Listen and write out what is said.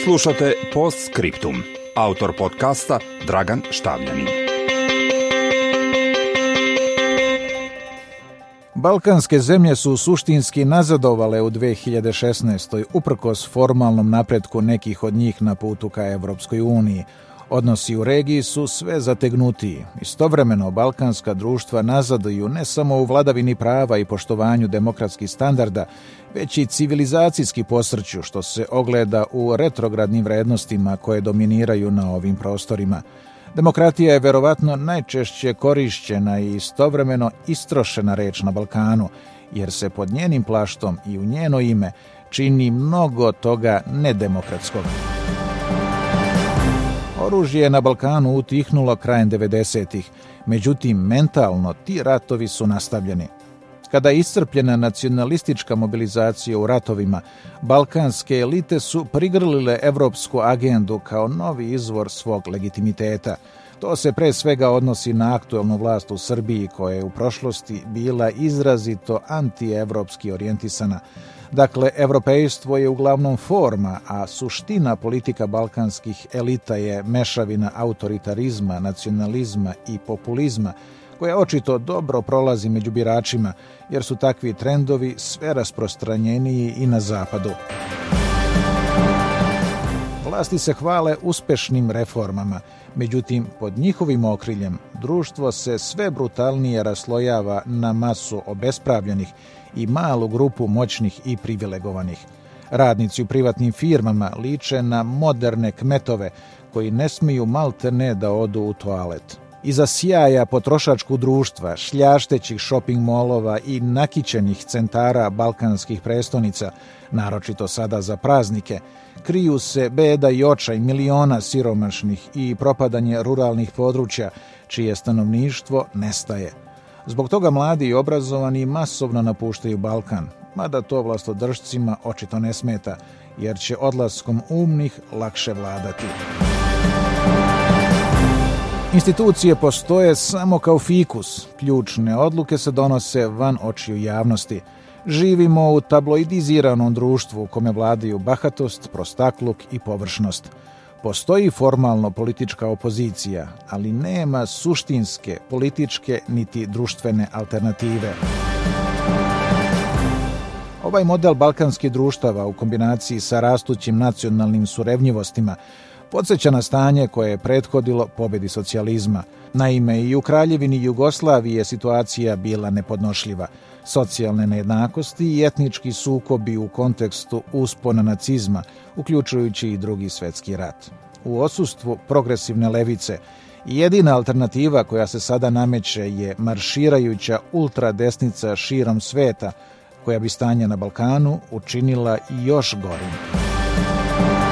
Slušate Postscriptum. Autor podcasta Dragan Štavljanin. Balkanske zemlje su suštinski nazadovale u 2016. uprkos formalnom napretku nekih od njih na putu ka Evropskoj uniji. Odnosi u regiji su sve zategnutiji. Istovremeno, balkanska društva nazaduju ne samo u vladavini prava i poštovanju demokratskih standarda, već i civilizacijski posrću, što se ogleda u retrogradnim vrednostima koje dominiraju na ovim prostorima. Demokratija je verovatno najčešće korišćena i istovremeno istrošena reč na Balkanu, jer se pod njenim plaštom i u njeno ime čini mnogo toga nedemokratskog. Oružje je na Balkanu utihnulo krajem 90-ih, međutim mentalno ti ratovi su nastavljeni. Kada je iscrpljena nacionalistička mobilizacija u ratovima, balkanske elite su prigrlile evropsku agendu kao novi izvor svog legitimiteta. To se pre svega odnosi na aktuelnu vlast u Srbiji, koja je u prošlosti bila izrazito antievropski orijentisana. Dakle, evropejstvo je uglavnom forma, a suština politika balkanskih elita je mešavina autoritarizma, nacionalizma i populizma, koja očito dobro prolazi među biračima, jer su takvi trendovi sve rasprostranjeniji i na zapadu. Vlasti se hvale uspešnim reformama, međutim, pod njihovim okriljem društvo se sve brutalnije raslojava na masu obespravljenih i malu grupu moćnih i privilegovanih. Radnici u privatnim firmama liče na moderne kmetove koji ne smiju maltene da odu u toalet. Iza sjaja potrošačkog društva, šljaštećih shopping molova i nakićenih centara balkanskih prestonica, naročito sada za praznike, kriju se beda i očaj miliona siromašnih i propadanje ruralnih područja, čije stanovništvo nestaje. Zbog toga mladi i obrazovani masovno napuštaju Balkan, mada to vlastodržcima očito ne smeta, jer će odlaskom umnih lakše vladati. Institucije postoje samo kao fikus, ključne odluke se donose van očiju javnosti. Živimo u tabloidiziranom društvu u kome vladaju bahatost, prostakluk i površnost. Postoji formalno politička opozicija, ali nema suštinske, političke niti društvene alternative. Ovaj model balkanskih društava u kombinaciji sa rastućim nacionalnim surevnjivostima podsjeća na stanje koje je prethodilo pobjedi socijalizma. Naime, i u Kraljevini Jugoslavije situacija bila nepodnošljiva. Socijalne nejednakosti i etnički sukobi u kontekstu uspona nacizma, uključujući i Drugi svjetski rat. U odsustvu progresivne levice, jedina alternativa koja se sada nameće je marširajuća ultradesnica širom sveta, koja bi stanje na Balkanu učinila još gorim.